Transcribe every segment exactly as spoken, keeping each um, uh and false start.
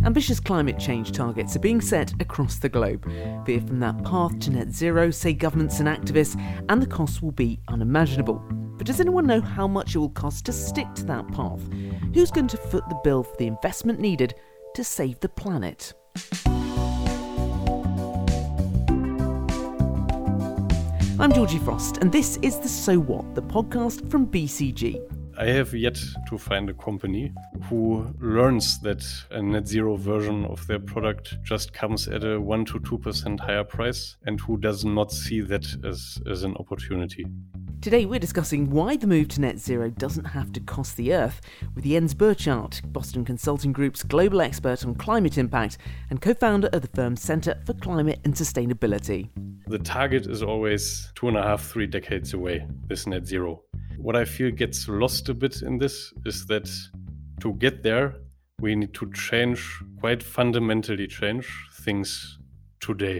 Ambitious climate change targets are being set across the globe. Veer from that path to net zero, say governments and activists, and the costs will be unimaginable. But does anyone know how much it will cost to stick to that path? Who's going to foot the bill for the investment needed to save the planet? I'm Georgie Frost, and this is the So What, the podcast from B C G. I have yet to find a company who learns that a net zero version of their product just comes at a one to two percent higher price and who does not see that as, as an opportunity. Today we're discussing why the move to net zero doesn't have to cost the Earth with Jens Burchardt, Boston Consulting Group's global expert on climate impact and co-founder of the firm's Centre for Climate and Sustainability. The target is always two and a half, three decades away, this net zero. What I feel gets lost a bit in this is that to get there, we need to change, quite fundamentally change things today.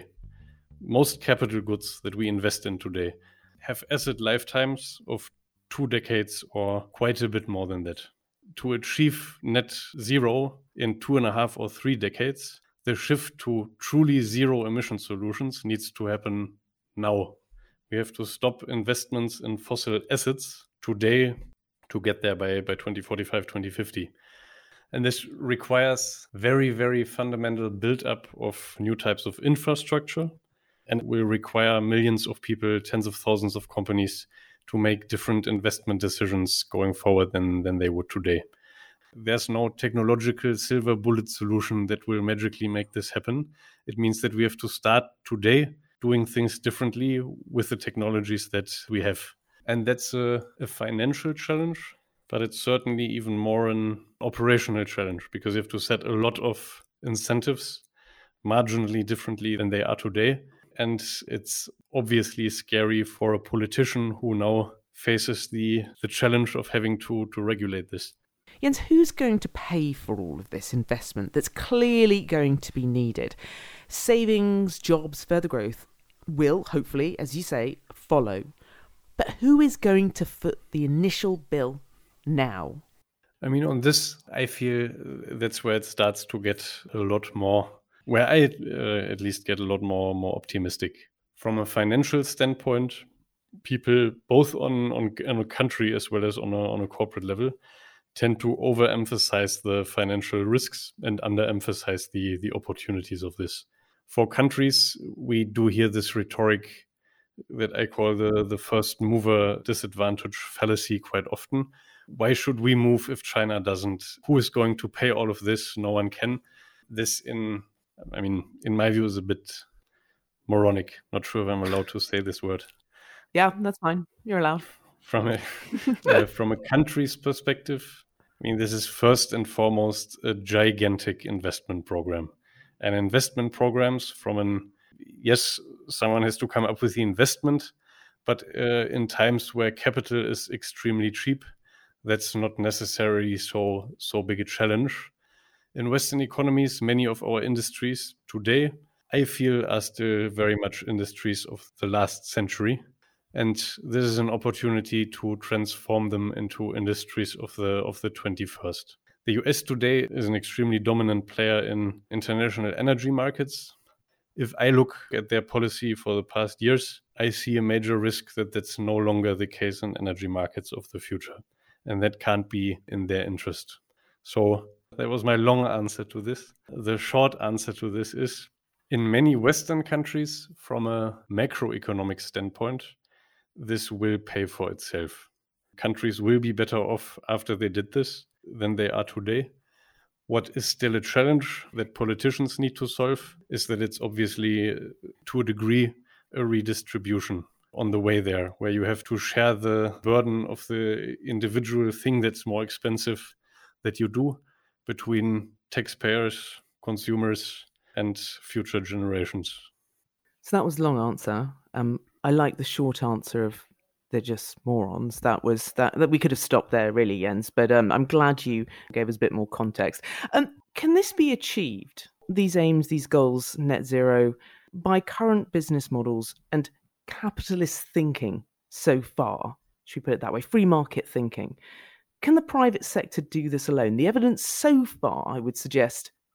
Most capital goods that we invest in today have asset lifetimes of two decades or quite a bit more than that. To achieve net zero in two and a half or three decades, the shift to truly zero emission solutions needs to happen now. We have to stop investments in fossil assets today to get there by, by twenty forty-five, twenty fifty. And this requires very, very fundamental build-up of new types of infrastructure and will require millions of people, tens of thousands of companies to make different investment decisions going forward than, than they would today. There's no technological silver bullet solution that will magically make this happen. It means that we have to start today doing things differently with the technologies that we have. And that's a, a financial challenge, but it's certainly even more an operational challenge because you have to set a lot of incentives marginally differently than they are today. And it's obviously scary for a politician who now faces the, the challenge of having to, to regulate this. Jens, who's going to pay for all of this investment that's clearly going to be needed? Savings, jobs, further growth will, hopefully, as you say, follow. But who is going to foot the initial bill now? I mean, on this, I feel that's where it starts to get a lot more, where I uh, at least get a lot more, more optimistic. From a financial standpoint, people, both on, on, on a country as well as on a, on a corporate level, tend to overemphasize the financial risks and underemphasize the, the opportunities of this. For countries, we do hear this rhetoric that I call the, the first mover disadvantage fallacy quite often. Why should we move if China doesn't? Who is going to pay all of this? No one can. This, in, I mean, in my view, is a bit moronic. Not sure if I'm allowed to say this word. Yeah, that's fine. You're allowed. From a, uh, from a country's perspective, I mean, this is first and foremost a gigantic investment program. And investment programs from an, yes, someone has to come up with the investment, but uh, in times where capital is extremely cheap, that's not necessarily so, so big a challenge. In Western economies, many of our industries today, I feel, are still very much industries of the last century. And this is an opportunity to transform them into industries of the of the twenty-first. The U S today is an extremely dominant player in international energy markets. If I look at their policy for the past years, I see a major risk that that's no longer the case in energy markets of the future. And that can't be in their interest. So that was my long answer to this. The short answer to this is, in many Western countries, from a macroeconomic standpoint, this will pay for itself. Countries will be better off after they did this than they are today. What is still a challenge that politicians need to solve is that it's obviously, to a degree, a redistribution on the way there, where you have to share the burden of the individual thing that's more expensive that you do between taxpayers, consumers, and future generations. So that was a long answer. Um, I like the short answer of they're just morons. That was that that we could have stopped there, really, Jens. But um, I'm glad you gave us a bit more context. Um, can this be achieved? These aims, these goals, net zero, by current business models and capitalist thinking so far? Should we put it that way? Free market thinking. Can the private sector do this alone? The evidence so far, I would suggest,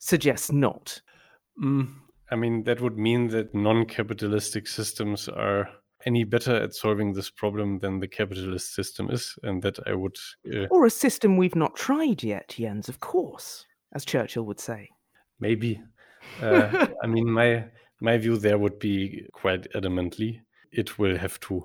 suggests not. Mm, I mean, that would mean that non-capitalistic systems are any better at solving this problem than the capitalist system is, and that I would... Uh, or a system we've not tried yet, Jens, of course, as Churchill would say. Maybe. Uh, I mean, my my view there would be quite adamantly, it will have to.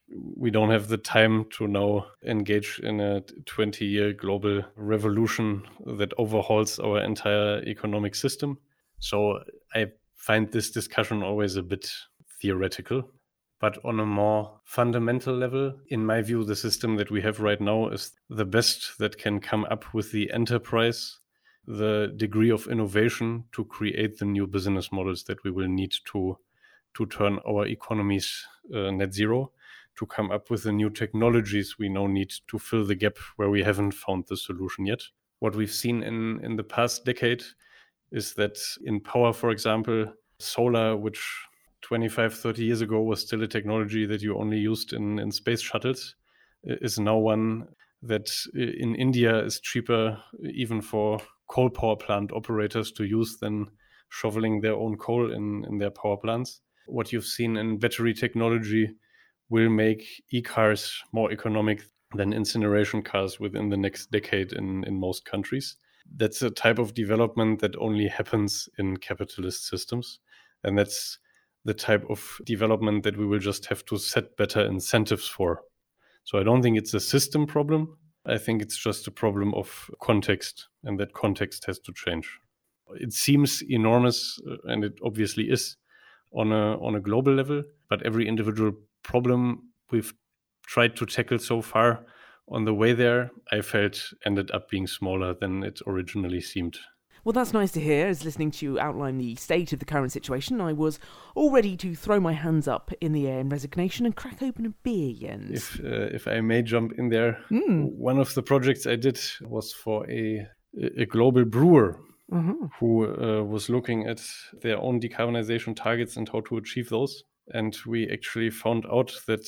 We don't have the time to now engage in a twenty-year global revolution that overhauls our entire economic system. So I find this discussion always a bit theoretical. But on a more fundamental level, in my view, the system that we have right now is the best that can come up with the enterprise, the degree of innovation to create the new business models that we will need to, to turn our economies uh, net zero, to come up with the new technologies we now need to fill the gap where we haven't found the solution yet. What we've seen in, in the past decade is that in power, for example, solar, which twenty-five, thirty years ago was still a technology that you only used in, in space shuttles, is now one that in India is cheaper even for coal power plant operators to use than shoveling their own coal in, in their power plants. What you've seen in battery technology will make e-cars more economic than incineration cars within the next decade in, in most countries. That's a type of development that only happens in capitalist systems. And that's the type of development that we will just have to set better incentives for. So I don't think it's a system problem. I think it's just a problem of context, and that context has to change. It seems enormous, and it obviously is on a on a global level, but every individual problem we've tried to tackle so far on the way there, I felt ended up being smaller than it originally seemed. Well, that's nice to hear. As listening to you outline the state of the current situation, I was all ready to throw my hands up in the air in resignation and crack open a beer, Jens. If uh, if I may jump in there, mm. one of the projects I did was for a a global brewer mm-hmm. who uh, was looking at their own decarbonization targets and how to achieve those. And we actually found out that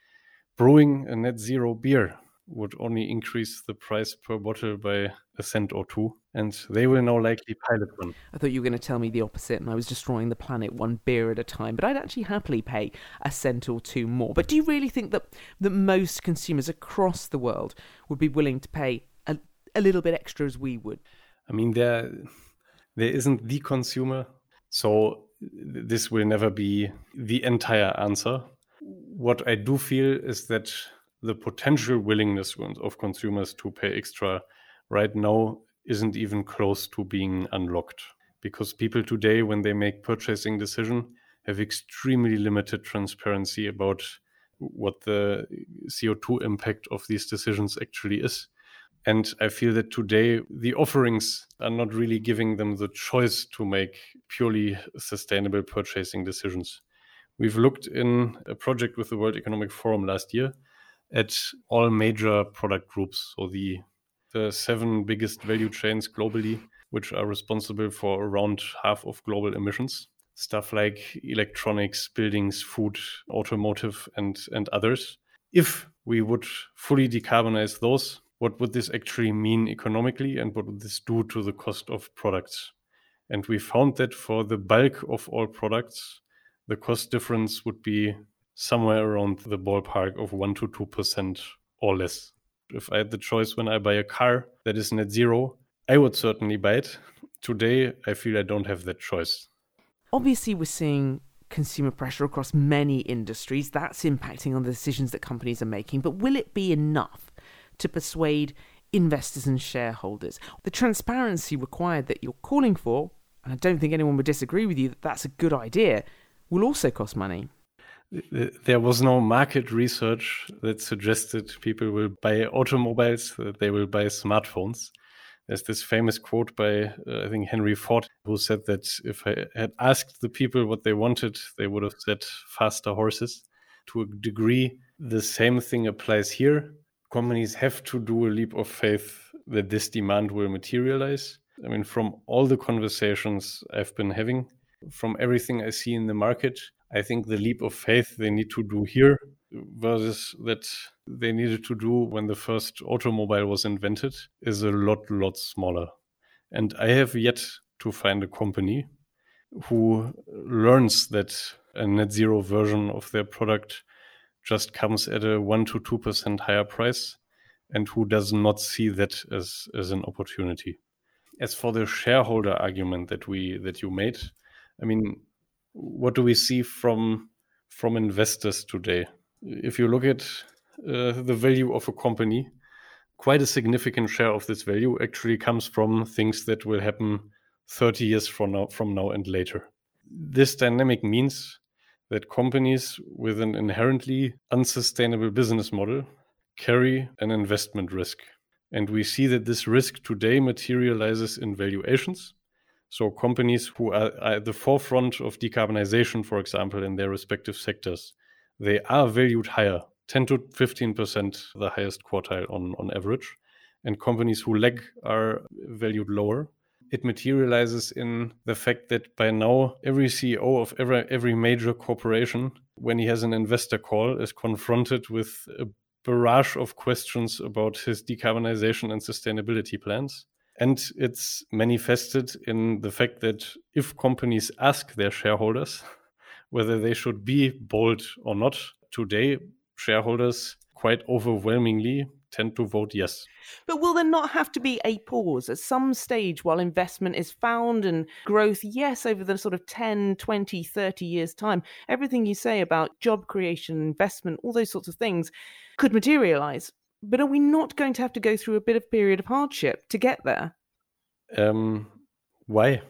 brewing a net zero beer would only increase the price per bottle by a cent or two. And they will now likely pilot one. I thought you were going to tell me the opposite and I was destroying the planet one beer at a time. But I'd actually happily pay a cent or two more. But do you really think that, that most consumers across the world would be willing to pay a, a little bit extra as we would? I mean, there, there isn't the consumer. So this will never be the entire answer. What I do feel is that the potential willingness of consumers to pay extra right now isn't even close to being unlocked, because people today, when they make purchasing decision, have extremely limited transparency about what the C O two impact of these decisions actually is. And I feel that today the offerings are not really giving them the choice to make purely sustainable purchasing decisions. We've looked in a project with the World Economic Forum last year at all major product groups, so the the seven biggest value chains globally, which are responsible for around half of global emissions. Stuff like electronics, buildings, food, automotive, and, and others. If we would fully decarbonize those, what would this actually mean economically, and what would this do to the cost of products? And we found that for the bulk of all products, the cost difference would be somewhere around the ballpark of one to two percent or less. If I had the choice when I buy a car that is net zero, I would certainly buy it. Today, I feel I don't have that choice. Obviously, we're seeing consumer pressure across many industries. That's impacting on the decisions that companies are making. But will it be enough to persuade investors and shareholders? The transparency required that you're calling for, and I don't think anyone would disagree with you that that's a good idea, will also cost money. There was no market research that suggested people will buy automobiles, that they will buy smartphones. There's this famous quote by, uh, I think, Henry Ford, who said that if I had asked the people what they wanted, they would have said faster horses. To a degree, the same thing applies here. Companies have to do a leap of faith that this demand will materialize. I mean, from all the conversations I've been having, from everything I see in the market, I think the leap of faith they need to do here versus that they needed to do when the first automobile was invented is a lot, lot smaller. And I have yet to find a company who learns that a net zero version of their product just comes at a one to two percent higher price, and who does not see that as, as an opportunity. As for the shareholder argument that we that you made, I mean, what do we see from from investors today? If you look at uh, the value of a company, quite a significant share of this value actually comes from things that will happen thirty years from now, from now and later. This dynamic means that companies with an inherently unsustainable business model carry an investment risk. And we see that this risk today materializes in valuations. So companies who are at the forefront of decarbonization, for example, in their respective sectors, they are valued higher, ten to fifteen percent the highest quartile on, on average. And companies who lag are valued lower. It materializes in the fact that by now, every C E O of every, every major corporation, when he has an investor call, is confronted with a barrage of questions about his decarbonization and sustainability plans. And it's manifested in the fact that if companies ask their shareholders whether they should be bold or not, today shareholders quite overwhelmingly tend to vote yes. But will there not have to be a pause at some stage while investment is found and growth, yes, over the sort of ten, twenty, thirty years time? Everything you say about job creation, investment, all those sorts of things could materialize. But are we not going to have to go through a bit of period of hardship to get there? Um, why?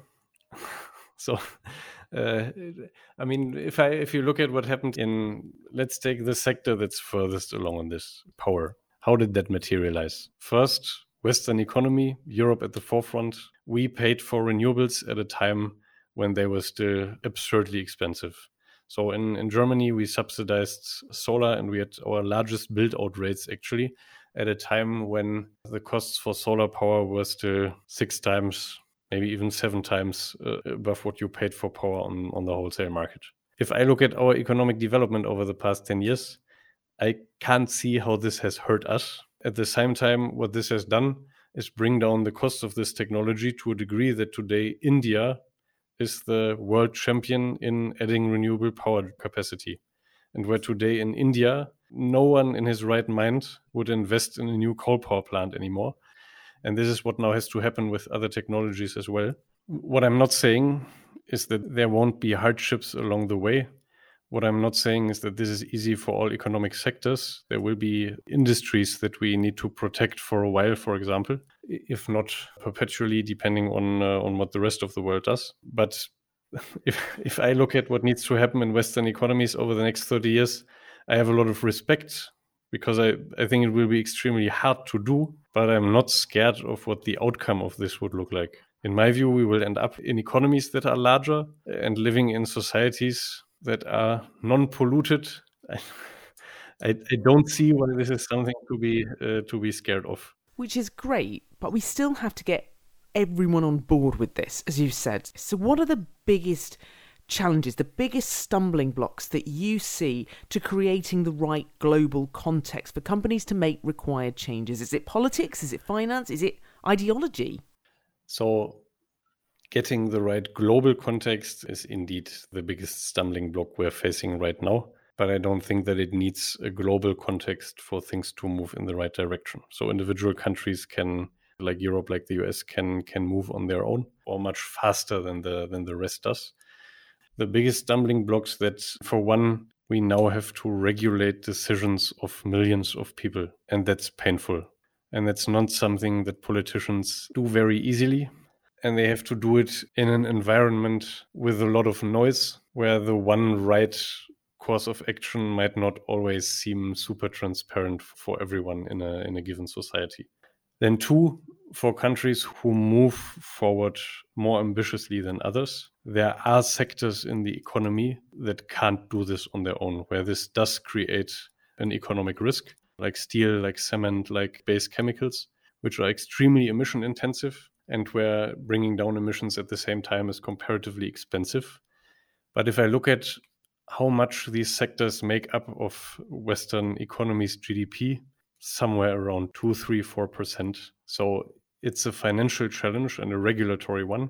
so, uh, I mean, if I if you look at what happened in, let's take the sector that's furthest along on this, power. How did that materialize? First, Western economy, Europe at the forefront. We paid for renewables at a time when they were still absurdly expensive. So in, in Germany, we subsidized solar, and we had our largest build-out rates actually at a time when the costs for solar power were still six times, maybe even seven times uh, above what you paid for power on, on the wholesale market. If I look at our economic development over the past ten years, I can't see how this has hurt us. At the same time, what this has done is bring down the cost of this technology to a degree that today India is the world champion in adding renewable power capacity. And where today in India, no one in his right mind would invest in a new coal power plant anymore. And this is what now has to happen with other technologies as well. What I'm not saying is that there won't be hardships along the way. What I'm not saying is that this is easy for all economic sectors. There will be industries that we need to protect for a while, for example, if not perpetually, depending on uh, on what the rest of the world does. But if if I look at what needs to happen in Western economies over the next thirty years, I have a lot of respect, because I, I think it will be extremely hard to do, but I'm not scared of what the outcome of this would look like. In my view, we will end up in economies that are larger and living in societies that are non-polluted. I, I, I don't see why this is something to be uh, to be scared of. Which is great, but we still have to get everyone on board with this, as you said. So what are the biggest challenges, the biggest stumbling blocks that you see to creating the right global context for companies to make required changes? Is it politics? Is it finance? Is it ideology? So getting the right global context is indeed the biggest stumbling block we're facing right now. But I don't think that it needs a global context for things to move in the right direction. So individual countries can, like Europe, like the U S, can can move on their own, or much faster than the than the rest does. The biggest stumbling blocks that, for one, we now have to regulate decisions of millions of people, and that's painful. And that's not something that politicians do very easily. And they have to do it in an environment with a lot of noise, where the one right course of action might not always seem super transparent for everyone in a in a given society. Then two, for countries who move forward more ambitiously than others, there are sectors in the economy that can't do this on their own, where this does create an economic risk, like steel, like cement, like base chemicals, which are extremely emission intensive, and where bringing down emissions at the same time is comparatively expensive. But if I look at how much these sectors make up of Western economies' G D P, somewhere around two, three, four percent. So it's a financial challenge and a regulatory one,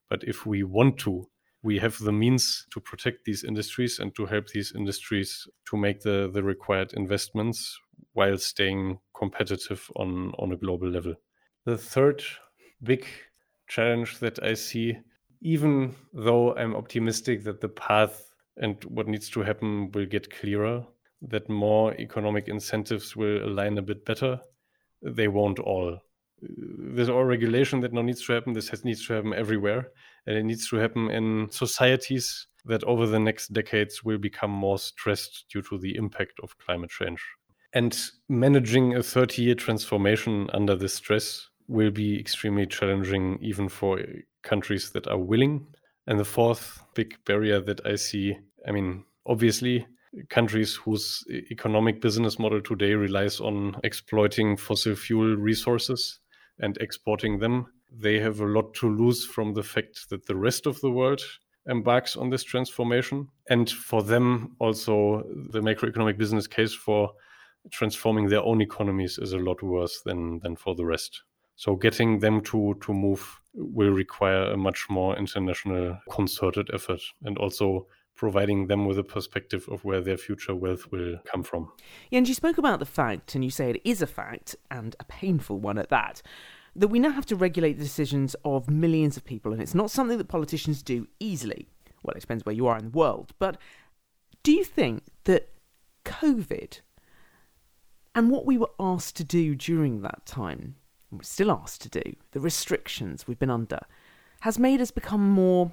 But if we want to, we have the means to protect these industries and to help these industries to make the, the required investments while staying competitive on, on a global level. The third big challenge that I see, even though I'm optimistic that the path and what needs to happen will get clearer, that more economic incentives will align a bit better, they won't all. There's all regulation that now needs to happen. This has, needs to happen everywhere. And it needs to happen in societies that over the next decades will become more stressed due to the impact of climate change. And managing a thirty-year transformation under this stress will be extremely challenging even for countries that are willing. And the fourth big barrier that I see, I mean, obviously, countries whose economic business model today relies on exploiting fossil fuel resources and exporting them, they have a lot to lose from the fact that the rest of the world embarks on this transformation. And for them, also, the macroeconomic business case for transforming their own economies is a lot worse than, than for the rest. So getting them to, to move will require a much more international concerted effort, and also providing them with a perspective of where their future wealth will come from. Yeah, and you spoke about the fact, and you say it is a fact, and a painful one at that, that we now have to regulate the decisions of millions of people, and it's not something that politicians do easily. Well, it depends where you are in the world. But do you think that COVID and what we were asked to do during that time, and we're still asked to do, the restrictions we've been under, has made us become more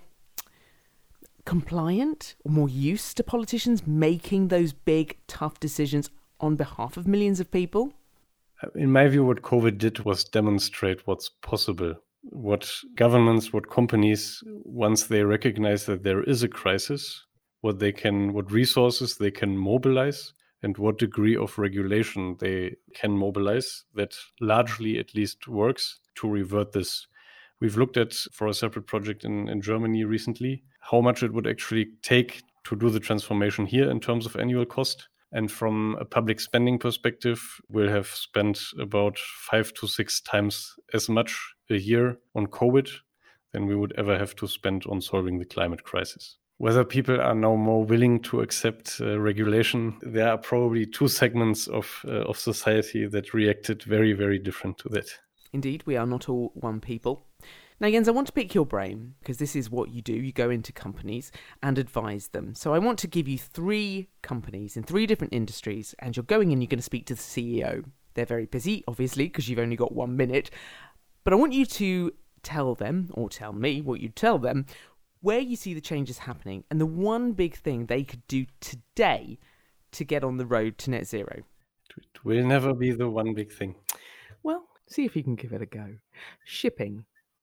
compliant or more used to politicians making those big, tough decisions on behalf of millions of people? In my view, what COVID did was demonstrate what's possible. What governments, what companies, once they recognize that there is a crisis, what they can, what resources they can mobilize, and what degree of regulation they can mobilize that largely at least works to revert this. We've looked at, for a separate project in, in Germany recently, how much it would actually take to do the transformation here in terms of annual cost. And from a public spending perspective, we'll have spent about five to six times as much a year on COVID than we would ever have to spend on solving the climate crisis. Whether people are now more willing to accept uh, regulation, there are probably two segments of uh, of society that reacted very, very different to that. Indeed, we are not all one people. Now, Jens, I want to pick your brain, because this is what you do. You go into companies and advise them. So I want to give you three companies in three different industries, and you're going in, you're going to speak to the C E O. They're very busy, obviously, because you've only got one minute. But I want you to tell them, or tell me what you tell them, where you see the changes happening and the one big thing they could do today to get on the road to net zero. It will never be the one big thing. Well, see if you can give it a go. Shipping.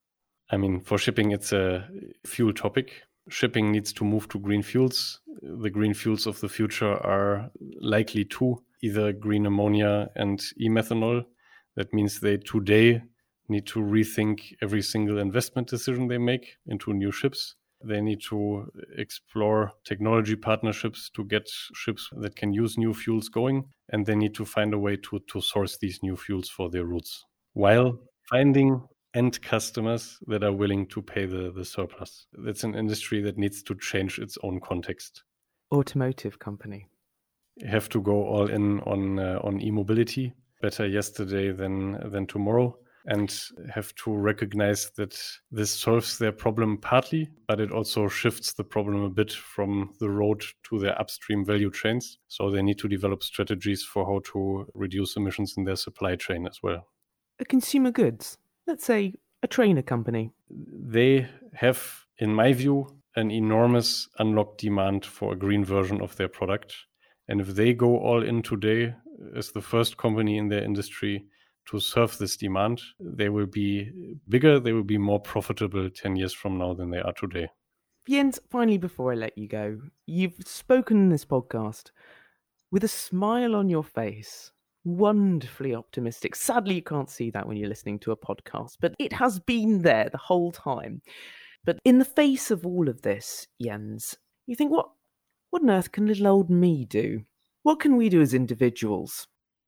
I mean, for shipping, it's a fuel topic. Shipping needs to move to green fuels. The green fuels of the future are likely two, either green ammonia and e-methanol. That means they today need to rethink every single investment decision they make into new ships. They need to explore technology partnerships to get ships that can use new fuels going. And they need to find a way to, to source these new fuels for their routes, while finding end customers that are willing to pay the, the surplus. That's an industry that needs to change its own context. Automotive company. You have to go all in on uh, on e-mobility. Better yesterday than than tomorrow. And have to recognize that this solves their problem partly, but it also shifts the problem a bit from the road to their upstream value chains. So they need to develop strategies for how to reduce emissions in their supply chain as well. A consumer goods, let's say a trainer company. They have, in my view, an enormous unlocked demand for a green version of their product. And if they go all in today as the first company in their industry to serve this demand, they will be bigger, they will be more profitable ten years from now than they are today. Jens, finally, before I let you go, you've spoken in this podcast with a smile on your face, wonderfully optimistic. Sadly, you can't see that when you're listening to a podcast, but it has been there the whole time. But in the face of all of this, Jens, you think, what, what on earth can little old me do? What can we do as individuals?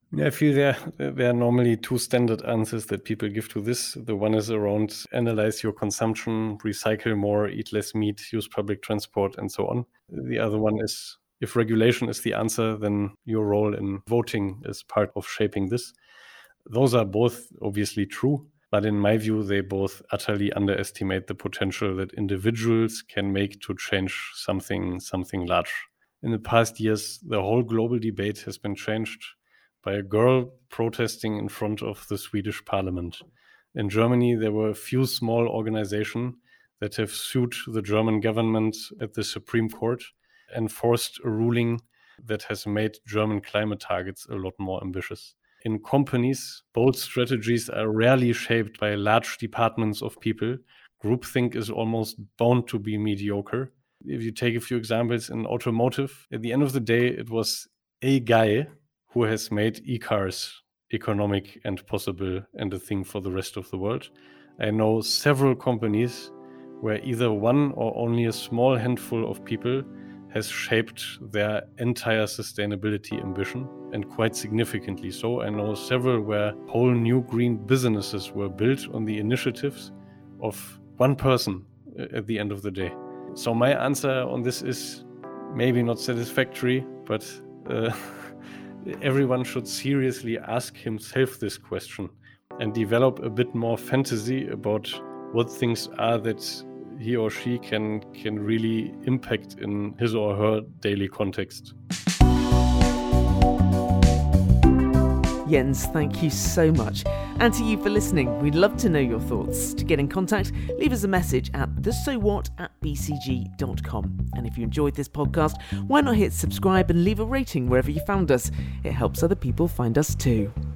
I feel there, there are normally two standard answers that people give to this. The one is around analyze your consumption, recycle more, eat less meat, use public transport, and so on. The other one is if regulation is the answer, then your role in voting is part of shaping this. Those are both obviously true, but in my view, they both utterly underestimate the potential that individuals can make to change something, something large. In the past years, the whole global debate has been changed by a girl protesting in front of the Swedish parliament. In Germany, there were a few small organizations that have sued the German government at the Supreme Court and forced a ruling that has made German climate targets a lot more ambitious. In companies, bold strategies are rarely shaped by large departments of people. Groupthink is almost bound to be mediocre. If you take a few examples in automotive, at the end of the day, it was a guy who has made e-cars economic and possible and a thing for the rest of the world. I know several companies where either one or only a small handful of people has shaped their entire sustainability ambition, and quite significantly so. I know several where whole new green businesses were built on the initiatives of one person at the end of the day. So my answer on this is maybe not satisfactory, but uh, everyone should seriously ask himself this question and develop a bit more fantasy about what things are that he or she can can really impact in his or her daily context. Jens, thank you so much. And to you for listening, we'd love to know your thoughts. To get in contact, leave us a message at the so what at b c g dot com. And if you enjoyed this podcast, why not hit subscribe and leave a rating wherever you found us? It helps other people find us too.